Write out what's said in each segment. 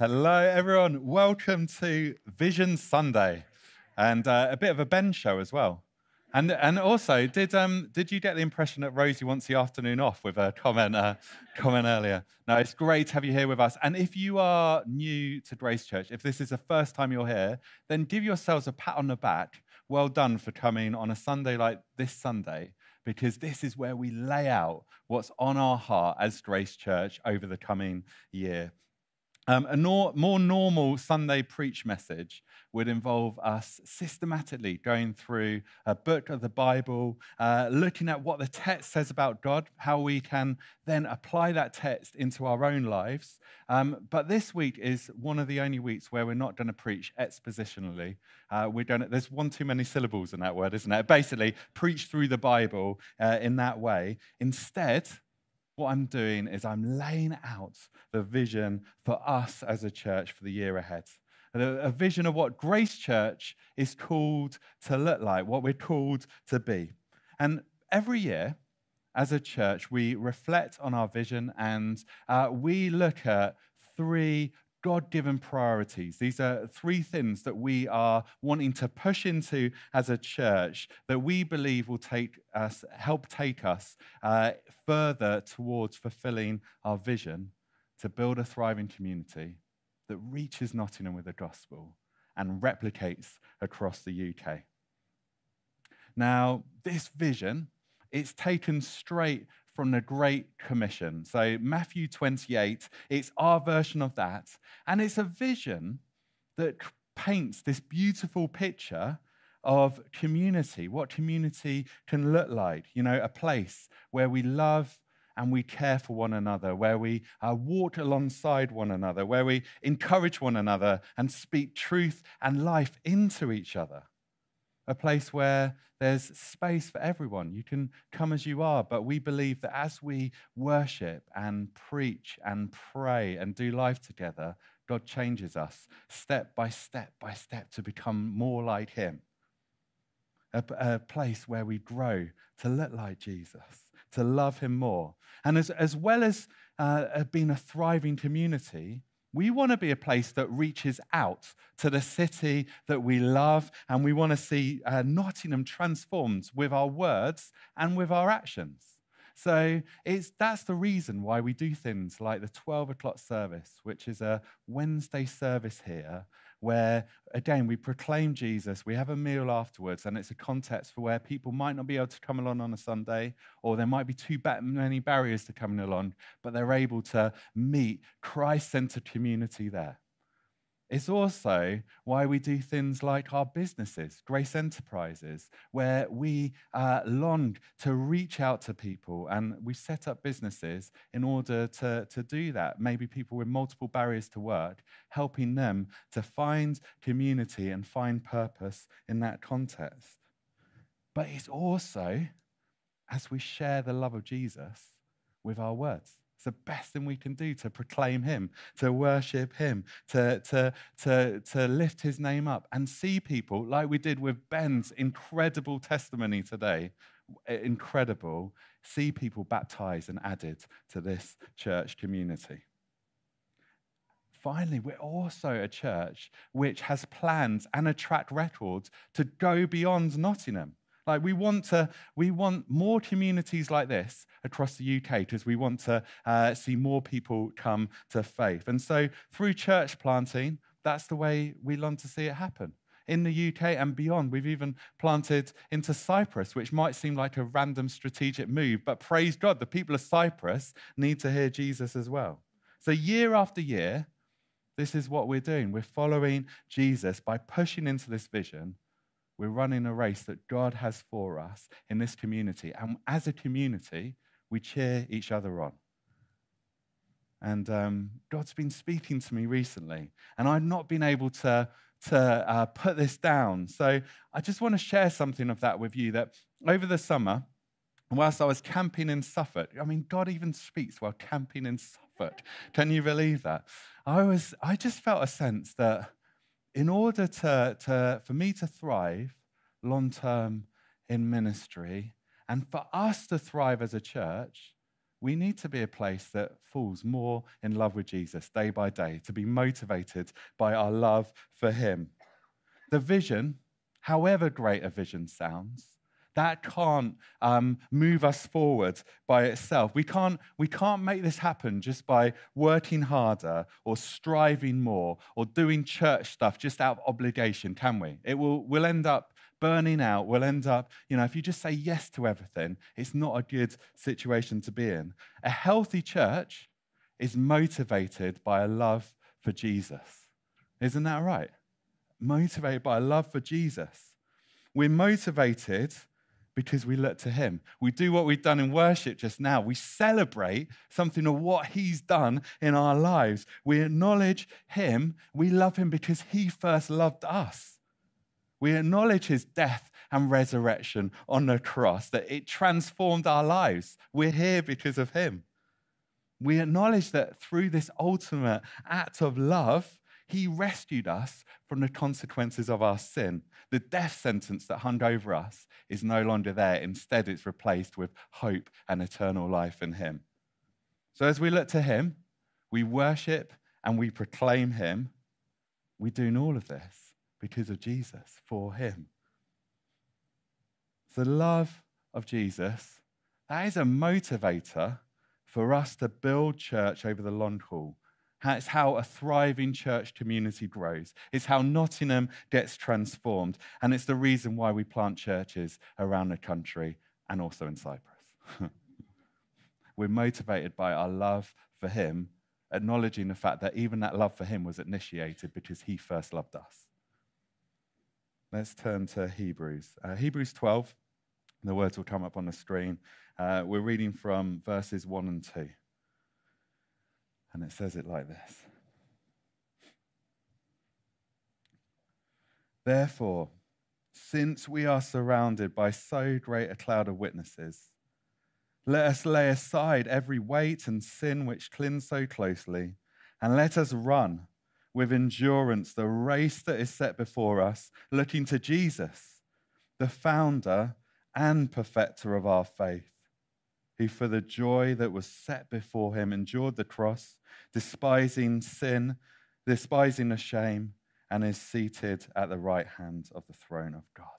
Hello, everyone. Welcome to Vision Sunday, and a bit of a Ben show as well. And also, did you get the impression that Rosie wants the afternoon off with a comment earlier? No, it's great to have you here with us. And if you are new to Grace Church, if this is the first time you're here, then give yourselves a pat on the back. Well done for coming on a Sunday like this Sunday, because this is where we lay out what's on our heart as Grace Church over the coming year. More normal Sunday preach message would involve us systematically going through a book of the Bible, looking at what the text says about God, how we can then apply that text into our own lives. But this week is one of the only weeks where we're not going to preach expositionally. There's one too many syllables in that word, isn't it? Basically, preach through the Bible in that way. Instead, what I'm doing is I'm laying out the vision for us as a church for the year ahead. A vision of what Grace Church is called to look like, what we're called to be. And every year, as a church, we reflect on our vision and we look at three God-given priorities. These are three things that we are wanting to push into as a church that we believe will help take us further towards fulfilling our vision to build a thriving community that reaches Nottingham with the gospel and replicates across the UK. Now, this vision, it's taken straight from the Great Commission. So Matthew 28, it's our version of that. And it's a vision that paints this beautiful picture of community, what community can look like. You know, a place where we love and we care for one another, where we walk alongside one another, where we encourage one another and speak truth and life into each other. A place where there's space for everyone. You can come as you are, but we believe that as we worship and preach and pray and do life together, God changes us step by step by step to become more like him. A place where we grow to look like Jesus, to love him more. And as well as being a thriving community, we want to be a place that reaches out to the city that we love, and we want to see Nottingham transformed with our words and with our actions. So that's the reason why we do things like the 12 o'clock service, which is a Wednesday service here, where, again, we proclaim Jesus, we have a meal afterwards, and it's a context for where people might not be able to come along on a Sunday, or there might be too many barriers to coming along, but they're able to meet Christ-centered community there. It's also why we do things like our businesses, Grace Enterprises, where we long to reach out to people, and we set up businesses in order to do that. Maybe people with multiple barriers to work, helping them to find community and find purpose in that context. But it's also as we share the love of Jesus with our words. It's the best thing we can do to proclaim him, to worship him, to lift his name up and see people, like we did with Ben's incredible testimony today, see people baptized and added to this church community. Finally, we're also a church which has plans and a track record to go beyond Nottingham. Like we want more communities like this across the UK because we want to see more people come to faith. And so through church planting, that's the way we long to see it happen. In the UK and beyond, we've even planted into Cyprus, which might seem like a random strategic move, but praise God, the people of Cyprus need to hear Jesus as well. So year after year, this is what we're doing. We're following Jesus by pushing into this vision. We're running a race that God has for us in this community. And as a community, we cheer each other on. And God's been speaking to me recently, and I've not been able to put this down. So I just want to share something of that with you, that over the summer, whilst I was camping in Suffolk, I mean, God even speaks while camping in Suffolk. Can you believe that? I just felt a sense that in order for me to thrive long-term in ministry, and for us to thrive as a church, we need to be a place that falls more in love with Jesus day by day, to be motivated by our love for him. The vision, however great a vision sounds, that can't move us forward by itself. We can't make this happen just by working harder or striving more or doing church stuff just out of obligation, can we? We'll end up burning out. We'll end up, if you just say yes to everything, it's not a good situation to be in. A healthy church is motivated by a love for Jesus. Isn't that right? Motivated by a love for Jesus. We're motivated because we look to him. We do what we've done in worship just now. We celebrate something of what he's done in our lives. We acknowledge him. We love him because he first loved us. We acknowledge his death and resurrection on the cross, that it transformed our lives. We're here because of him. We acknowledge that through this ultimate act of love, he rescued us from the consequences of our sin. The death sentence that hung over us is no longer there. Instead, it's replaced with hope and eternal life in him. So as we look to him, we worship and we proclaim him. We're doing all of this because of Jesus, for him. The love of Jesus, that is a motivator for us to build church over the long haul. It's how a thriving church community grows. It's how Nottingham gets transformed. And it's the reason why we plant churches around the country and also in Cyprus. We're motivated by our love for him, acknowledging the fact that even that love for him was initiated because he first loved us. Let's turn to Hebrews. Hebrews 12, the words will come up on the screen. We're reading from verses 1 and 2. And it says it like this. Therefore, since we are surrounded by so great a cloud of witnesses, let us lay aside every weight and sin which clings so closely, and let us run with endurance the race that is set before us, looking to Jesus, the founder and perfecter of our faith, who for the joy that was set before him endured the cross, despising sin, despising the shame, and is seated at the right hand of the throne of God.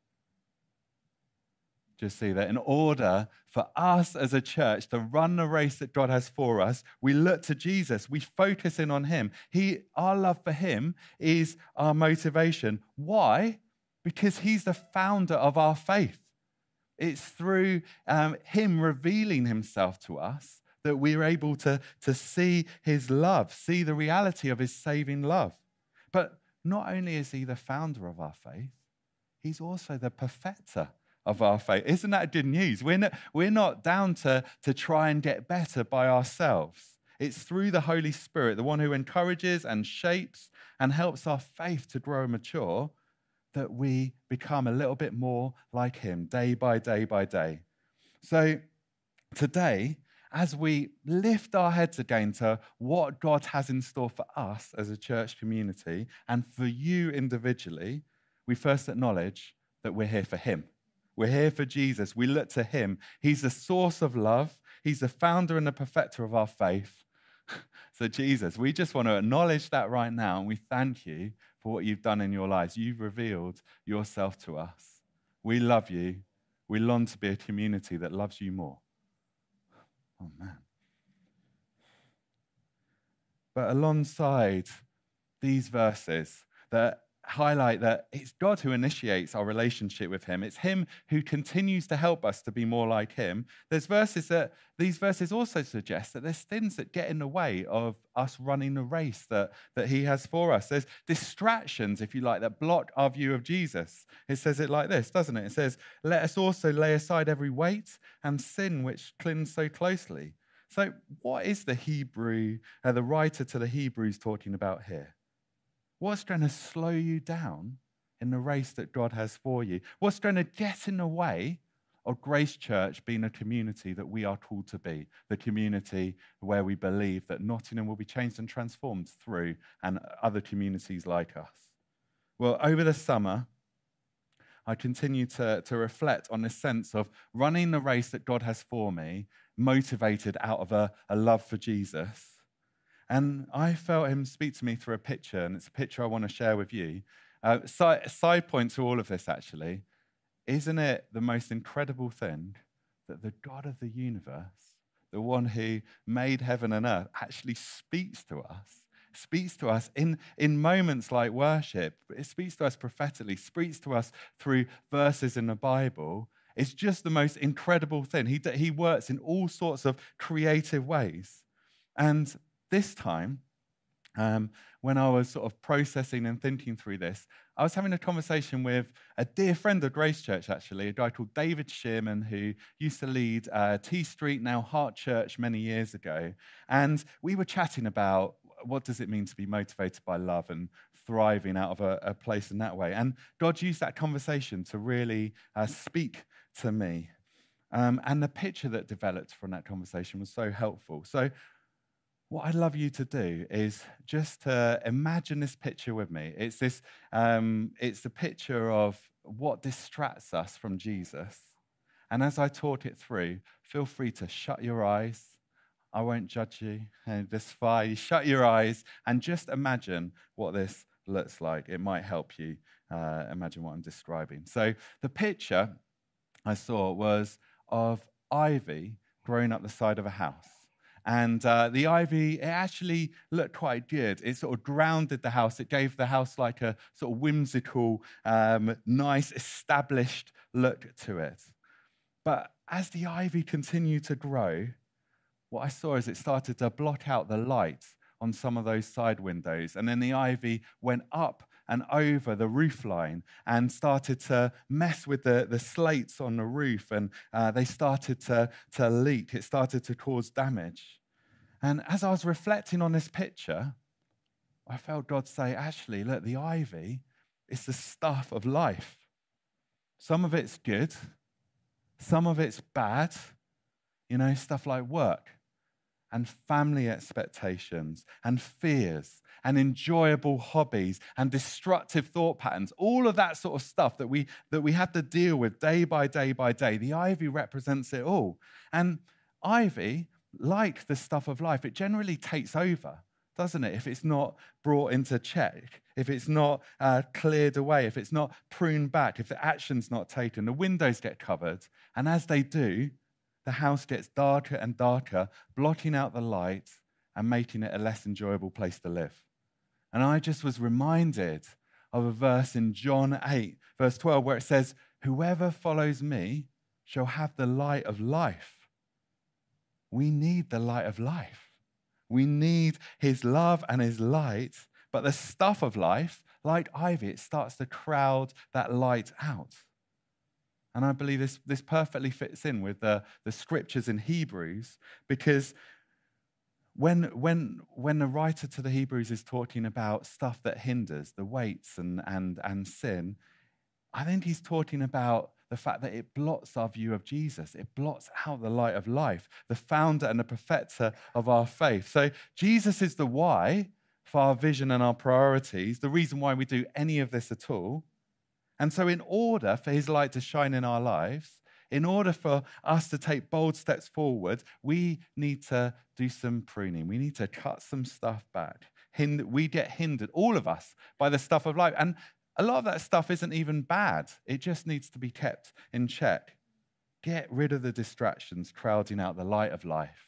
Just see that in order for us as a church to run the race that God has for us, we look to Jesus. We focus in on him. Our love for him is our motivation. Why? Because he's the founder of our faith. It's through him revealing himself to us that we're able to see his love, see the reality of his saving love. But not only is he the founder of our faith, he's also the perfecter of our faith. Isn't that good news? We're not down to try and get better by ourselves. It's through the Holy Spirit, the one who encourages and shapes and helps our faith to grow and mature, that we become a little bit more like him day by day by day. So today, as we lift our heads again to what God has in store for us as a church community and for you individually, we first acknowledge that we're here for him. We're here for Jesus. We look to him. He's the source of love. He's the founder and the perfecter of our faith. So Jesus, we just want to acknowledge that right now, and we thank you for what you've done in your lives. You've revealed yourself to us. We love you. We long to be a community that loves you more. Oh, man. But alongside these verses that highlight that it's God who initiates our relationship with him, it's him who continues to help us to be more like him, these verses also suggest that there's things that get in the way of us running the race that he has for us. There's distractions, if you like, that block our view of Jesus. It says it like this, doesn't it? It says, let us also lay aside every weight and sin which clings so closely. So what is the writer to the Hebrews talking about here? What's going to slow you down in the race that God has for you? What's going to get in the way of Grace Church being a community that we are called to be, the community where we believe that Nottingham will be changed and transformed through and other communities like us? Well, over the summer, I continue to reflect on this sense of running the race that God has for me, motivated out of a love for Jesus. And I felt him speak to me through a picture, and it's a picture I want to share with you. Side point to all of this, actually, isn't it the most incredible thing that the God of the universe, the one who made heaven and earth, actually speaks to us in moments like worship. It speaks to us prophetically, speaks to us through verses in the Bible. It's just the most incredible thing. He works in all sorts of creative ways. And this time, when I was sort of processing and thinking through this, I was having a conversation with a dear friend of Grace Church, actually, a guy called David Shearman, who used to lead T Street, now Heart Church, many years ago. And we were chatting about what does it mean to be motivated by love and thriving out of a place in that way. And God used that conversation to really speak to me. And the picture that developed from that conversation was so helpful. So what I'd love you to do is just to imagine this picture with me. It's the picture of what distracts us from Jesus. And as I talk it through, feel free to shut your eyes. I won't judge you. That's fine. You shut your eyes and just imagine what this looks like. It might help you imagine what I'm describing. So the picture I saw was of ivy growing up the side of a house. And the ivy, it actually looked quite good. It sort of grounded the house. It gave the house like a sort of whimsical, nice, established look to it. But as the ivy continued to grow, what I saw is it started to block out the light on some of those side windows. And then the ivy went up and over the roof line and started to mess with the slates on the roof, and they started to leak. It started to cause damage. And as I was reflecting on this picture, I felt God say, actually, look, the ivy is the stuff of life. Some of it's good, some of it's bad, stuff like work and family expectations and fears and enjoyable hobbies and destructive thought patterns, all of that sort of stuff that we have to deal with day by day by day. The ivy represents it all. And ivy, like the stuff of life, it generally takes over, doesn't it? If it's not brought into check, if it's not cleared away, if it's not pruned back, if the action's not taken, the windows get covered. And as they do, the house gets darker and darker, blotting out the light and making it a less enjoyable place to live. And I just was reminded of a verse in John 8, verse 12, where it says, "Whoever follows me shall have the light of life." We need the light of life. We need his love and his light, but the stuff of life, like ivy, it starts to crowd that light out. And I believe this perfectly fits in with the scriptures in Hebrews, because when the writer to the Hebrews is talking about stuff that hinders, the weights and sin, I think he's talking about the fact that it blots our view of Jesus. It blots out the light of life, the founder and the perfecter of our faith. So Jesus is the why for our vision and our priorities, the reason why we do any of this at all. And so in order for his light to shine in our lives, in order for us to take bold steps forward, we need to do some pruning. We need to cut some stuff back. We get hindered, all of us, by the stuff of life. And a lot of that stuff isn't even bad. It just needs to be kept in check. Get rid of the distractions crowding out the light of life.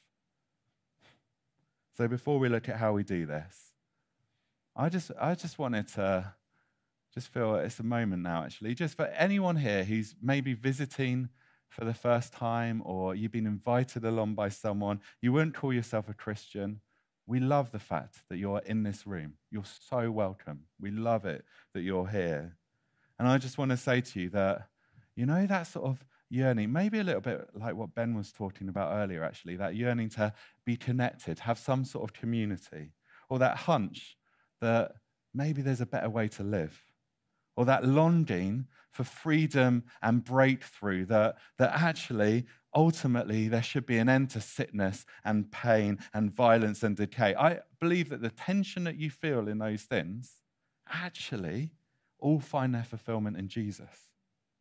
So before we look at how we do this, I just wanted to just feel it's a moment now, actually, just for anyone here who's maybe visiting for the first time, or you've been invited along by someone, you wouldn't call yourself a Christian. We love the fact that you're in this room. You're so welcome. We love it that you're here. And I just want to say to you that, that sort of yearning, maybe a little bit like what Ben was talking about earlier, actually, that yearning to be connected, have some sort of community, or that hunch that maybe there's a better way to live, or that longing for freedom and breakthrough, that actually, ultimately, there should be an end to sickness and pain and violence and decay. I believe that the tension that you feel in those things actually all find their fulfillment in Jesus.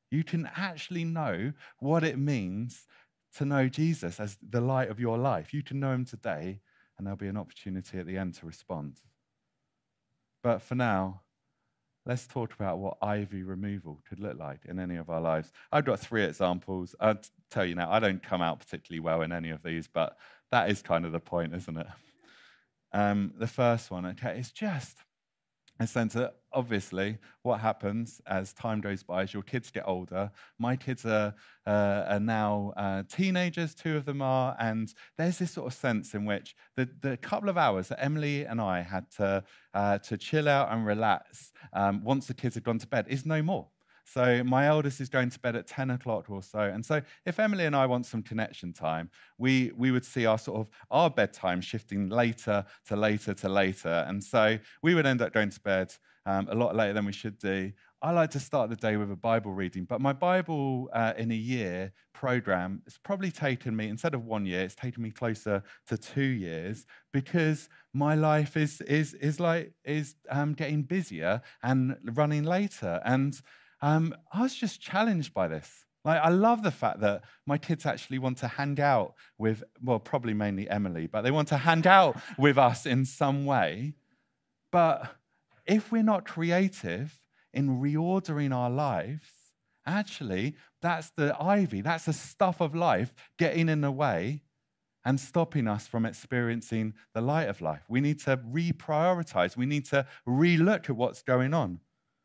You can actually know what it means to know Jesus as the light of your life. You can know him today, and there'll be an opportunity at the end to respond. But for now, let's talk about what ivy removal could look like in any of our lives. I've got 3 examples. I'll tell you now, I don't come out particularly well in any of these, but that is kind of the point, isn't it? The first one, okay, is just a sense that obviously what happens as time goes by, as your kids get older. My kids are now teenagers, 2 of them are, and there's this sort of sense in which the couple of hours that Emily and I had to chill out and relax once the kids had gone to bed is no more. So my eldest is going to bed at 10 o'clock or so. And so if Emily and I want some connection time, we would see our bedtime shifting later to later to later. And so we would end up going to bed a lot later than we should do. I like to start the day with a Bible reading, but my Bible in a year program, it's probably taken me, instead of 1 year, it's taken me closer to 2 years, because my life is getting busier and running later. And I was just challenged by this. Like, I love the fact that my kids actually want to hang out with, well, probably mainly Emily, but they want to hang out with us in some way. But if we're not creative in reordering our lives, actually, that's the ivy, that's the stuff of life getting in the way and stopping us from experiencing the light of life. We need to reprioritize. We need to relook at what's going on.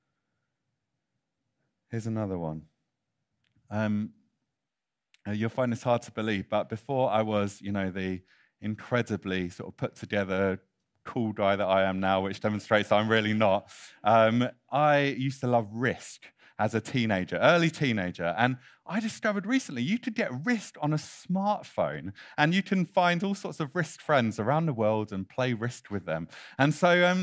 Here's another one. You'll find this hard to believe, but before I was, the incredibly sort of put together cool guy that I am now, which demonstrates I'm really not, I used to love Risk as a teenager, early teenager. And I discovered recently you could get Risk on a smartphone, and you can find all sorts of Risk friends around the world and play Risk with them. And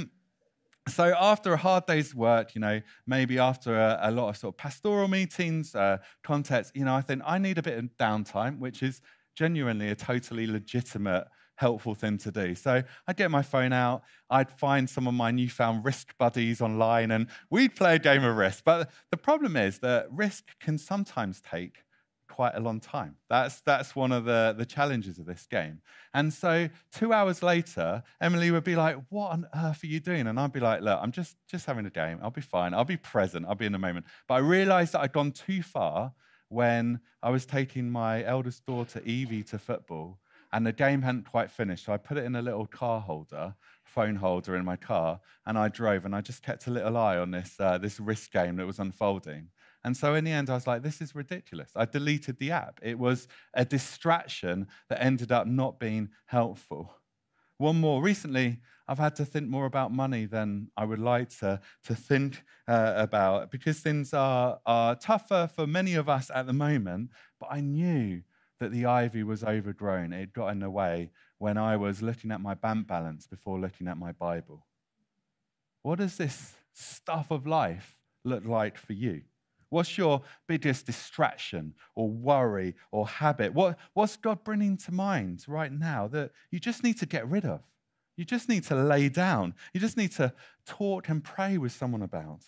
so after a hard day's work, maybe after a lot of sort of pastoral meetings, contexts, I think I need a bit of downtime, which is genuinely a totally legitimate, helpful thing to do. So I'd get my phone out, I'd find some of my newfound Risk buddies online, and we'd play a game of Risk. But the problem is that Risk can sometimes take quite a long time. That's one of the challenges of this game. And so 2 hours later, Emily would be like, "What on earth are you doing?" And I'd be like, "Look, I'm just having a game. I'll be fine. I'll be present. I'll be in the moment." But I realized that I'd gone too far when I was taking my eldest daughter, Evie, to football, and the game hadn't quite finished. So I put it in a little phone holder in my car, and I drove, and I just kept a little eye on this Risk game that was unfolding. And so in the end, I was like, this is ridiculous. I deleted the app. It was a distraction that ended up not being helpful. One more. Recently, I've had to think more about money than I would like to think about, because things are tougher for many of us at the moment. But I knew that the ivy was overgrown. It got in the way when I was looking at my bank balance before looking at my Bible. What does this stuff of life look like for you? What's your biggest distraction or worry or habit? What's God bringing to mind right now that you just need to get rid of? You just need to lay down. You just need to talk and pray with someone about.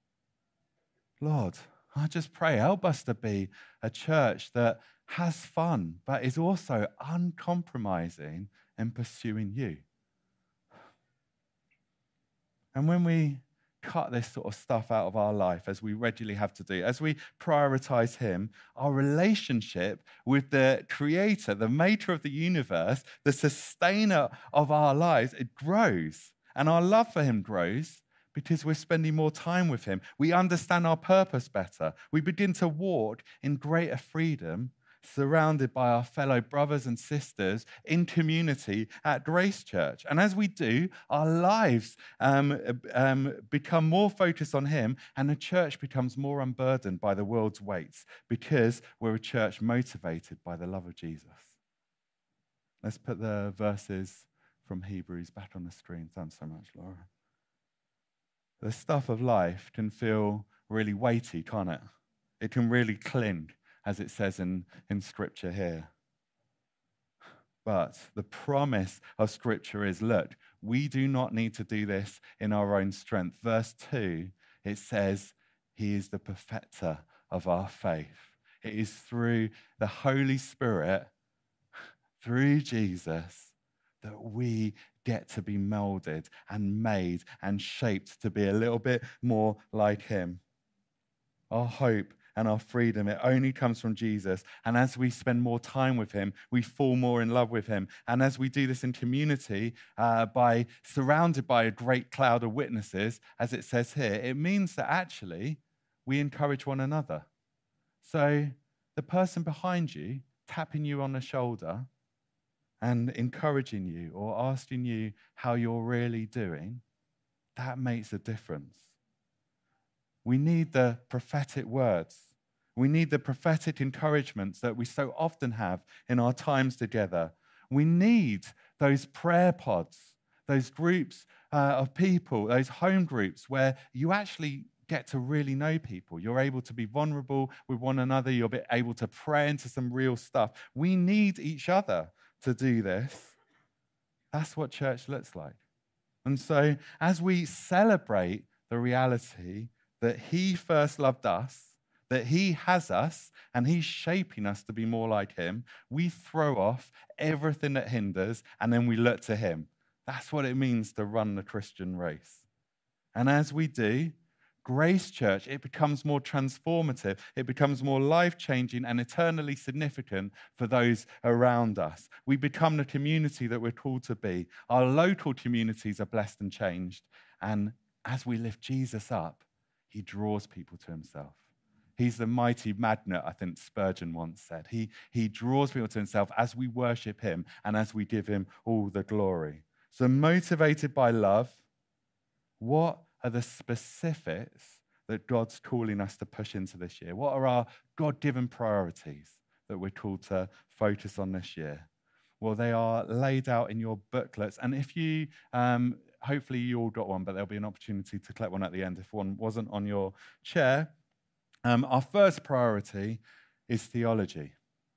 Lord, I just pray, help us to be a church that has fun, but is also uncompromising in pursuing you. And when we cut this sort of stuff out of our life, as we regularly have to do, as we prioritize him, our relationship with the creator, the maker of the universe, the sustainer of our lives, it grows. And our love for him grows because we're spending more time with him. We understand our purpose better. We begin to walk in greater freedom, surrounded by our fellow brothers and sisters in community at Grace Church. And as we do, our lives become more focused on him, and the church becomes more unburdened by the world's weights, because we're a church motivated by the love of Jesus. Let's put the verses from Hebrews back on the screen. Thanks so much, Laura. The stuff of life can feel really weighty, can't it? It can really cling, as it says in Scripture here. But the promise of Scripture is, look, we do not need to do this in our own strength. Verse 2, it says, he is the perfecter of our faith. It is through the Holy Spirit, through Jesus, that we get to be molded and made and shaped to be a little bit more like him. Our hope and our freedom, it only comes from Jesus. And as we spend more time with him, we fall more in love with him. And as we do this in community, by surrounded by a great cloud of witnesses, as it says here, it means that actually we encourage one another. So the person behind you tapping you on the shoulder and encouraging you or asking you how you're really doing, that makes a difference. We need the prophetic words. We need the prophetic encouragements that we so often have in our times together. We need those prayer pods, those groups of people, those home groups where you actually get to really know people. You're able to be vulnerable with one another. You're able to pray into some real stuff. We need each other to do this. That's what church looks like. And so as we celebrate the reality that he first loved us, that he has us, and he's shaping us to be more like him, we throw off everything that hinders, and then we look to him. That's what it means to run the Christian race. And as we do, Grace Church, it becomes more transformative. It becomes more life-changing and eternally significant for those around us. We become the community that we're called to be. Our local communities are blessed and changed. And as we lift Jesus up, he draws people to himself. He's the mighty magnet, I think Spurgeon once said. He draws people to himself as we worship him and as we give him all the glory. So motivated by love, what are the specifics that God's calling us to push into this year? What are our God-given priorities that we're called to focus on this year? Well, they are laid out in your booklets. And if you, hopefully you all got one, but there'll be an opportunity to collect one at the end if one wasn't on your chair. Our first priority is theology.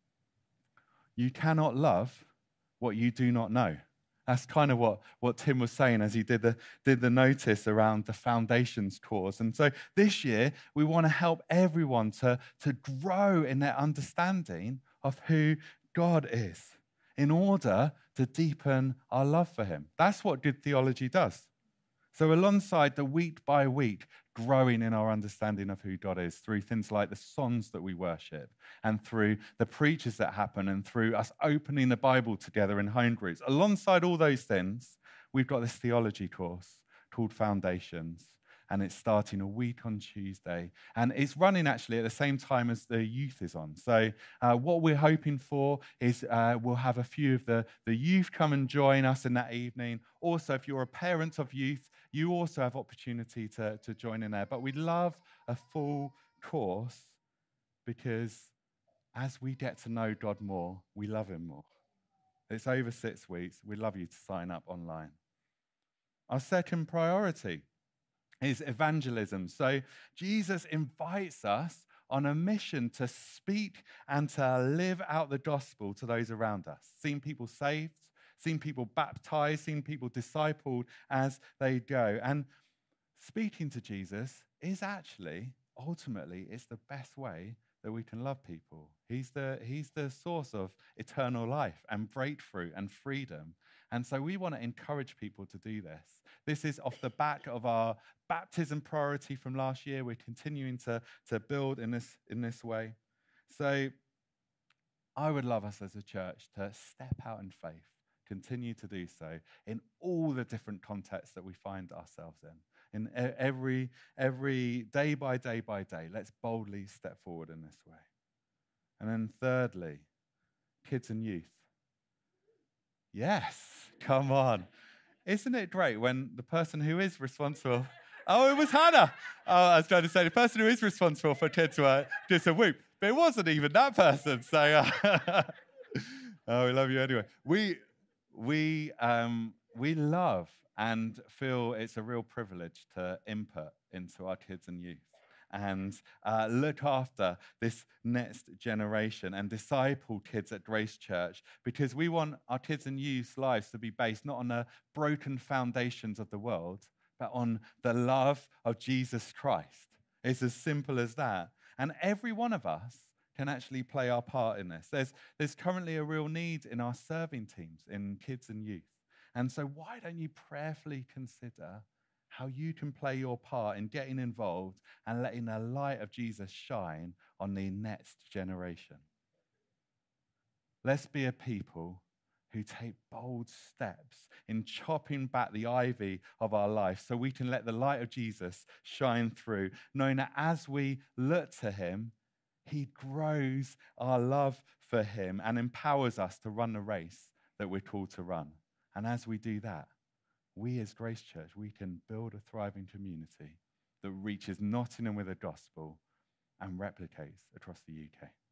You cannot love what you do not know. That's kind of what Tim was saying as he did the notice around the foundations course. And so this year, we want to help everyone to grow in their understanding of who God is in order to deepen our love for him. That's what good theology does. So alongside the week by week growing in our understanding of who God is through things like the songs that we worship and through the preachers that happen and through us opening the Bible together in home groups, alongside all those things, we've got this theology course called Foundations. And it's starting a week on Tuesday. And it's running actually at the same time as the youth is on. So what we're hoping for is we'll have a few of the youth come and join us in that evening. Also, if you're a parent of youth, you also have opportunity to join in there. But we'd love a full course because as we get to know God more, we love him more. It's over 6 weeks. We'd love you to sign up online. Our second priority is evangelism. So Jesus invites us on a mission to speak and to live out the gospel to those around us. Seeing people saved, seeing people baptized, seeing people discipled as they go. And speaking to Jesus is actually, ultimately, it's the best way that we can love people. He's the source of eternal life and breakthrough and freedom. And so we want to encourage people to do this. This is off the back of our baptism priority from last year. We're continuing to build in this way. So I would love us as a church to step out in faith, continue to do so in all the different contexts that we find ourselves in every day by day by day. Let's boldly step forward in this way. And then thirdly, kids and youth. Yes, come on. Isn't it great when the person who is responsible... Oh, it was Hannah. Oh, I was trying to say the person who is responsible for kids just a whoop. But it wasn't even that person. So, oh, we love you anyway. We love and feel it's a real privilege to input into our kids and youth and look after this next generation and disciple kids at Grace Church, because we want our kids and youth's lives to be based not on the broken foundations of the world, but on the love of Jesus Christ. It's as simple as that. And every one of us can actually play our part in this. There's currently a real need in our serving teams, in kids and youth. And so why don't you prayerfully consider how you can play your part in getting involved and letting the light of Jesus shine on the next generation? Let's be a people who take bold steps in chopping back the ivy of our life so we can let the light of Jesus shine through, knowing that as we look to him, he grows our love for him and empowers us to run the race that we're called to run. And as we do that, we as Grace Church, we can build a thriving community that reaches Nottingham with the gospel and replicates across the UK.